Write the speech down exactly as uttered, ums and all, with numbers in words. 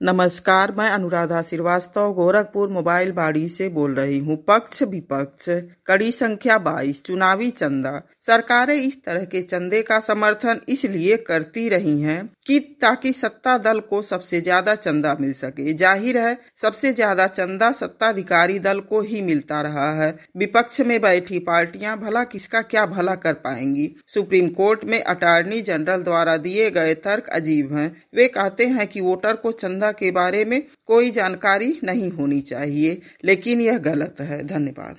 नमस्कार, मैं अनुराधा श्रीवास्तव गोरखपुर मोबाइल बाड़ी से बोल रही हूँ। पक्ष विपक्ष कड़ी संख्या बाईस चुनावी चंदा। सरकारें इस तरह के चंदे का समर्थन इसलिए करती रही हैं कि ताकि सत्ता दल को सबसे ज्यादा चंदा मिल सके। जाहिर है सबसे ज्यादा चंदा सत्ताधिकारी दल को ही मिलता रहा है। विपक्ष में बैठी पार्टियां भला किसका क्या भला कर पाएंगी। सुप्रीम कोर्ट में अटॉर्नी जनरल द्वारा दिए गए तर्क अजीब हैं। वे कहते हैं कि वोटर को चंदा के बारे में कोई जानकारी नहीं होनी चाहिए, लेकिन यह गलत है। धन्यवाद।